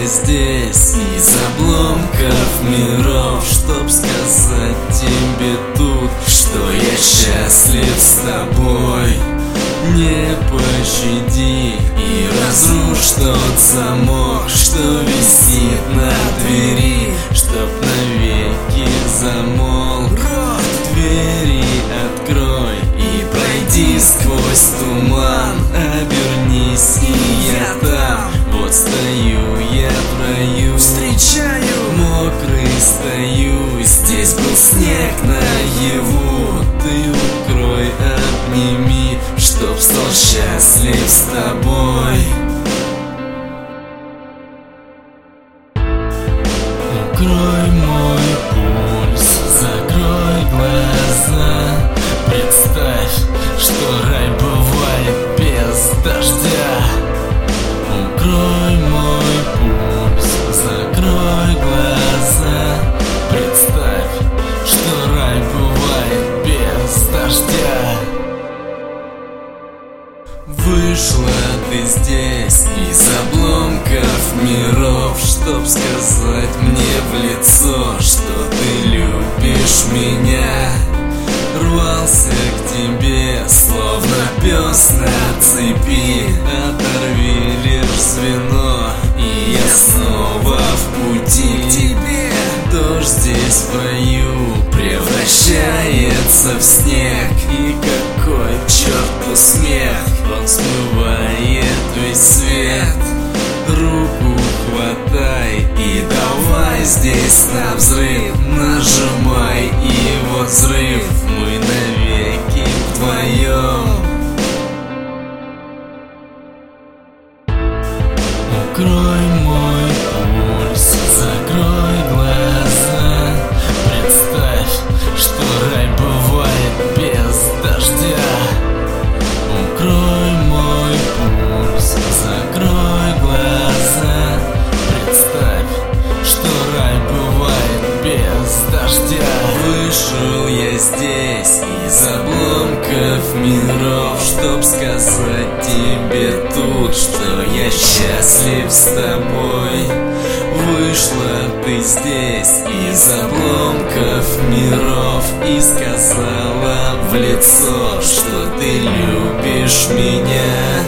здесь из обломков миров, чтоб сказать тебе тут, что я счастлив с тобой. Не пощади и разрушь тот замок, что висит на двери, чтоб навеки замолк. Двери открой и пройди сквозь туман, обернись, и я там. Вот стою я в раю, встречаю, мокрый стою. Здесь был снег наяву, ты укрой, обними, чтоб стал счастлив с тобой. Укрой мой пульс, закрой глаза, представь, что рай бывает без дождя. Укрой мой пульс, закрой глаза, представь, что рай бывает без дождя. Вышла ты здесь из обломков миров, чтоб сказать мне в лицо, что ты любишь меня. Рвался к тебе, словно пес на цепи, оторви лишь звено, и я снова в пути к тебе. Дождь здесь в раю превращается в снег, и какой к черту смех, он смывает весь свет. Руку хватай и давай здесь на взрыв, нажимай, и вот взрыв, мы навеки вдвоем. Укрой мой пульс, закрой глаза, представь, что рай бывает без дождя. Укрой мой пульс, закрой глаза, представь, что рай бывает без дождя. Вышел я здесь из обломков миров, чтоб сказать тебе тут, что я счастлив с тобой. Вышла ты здесь из обломков миров и сказала в лицо, что ты любишь меня.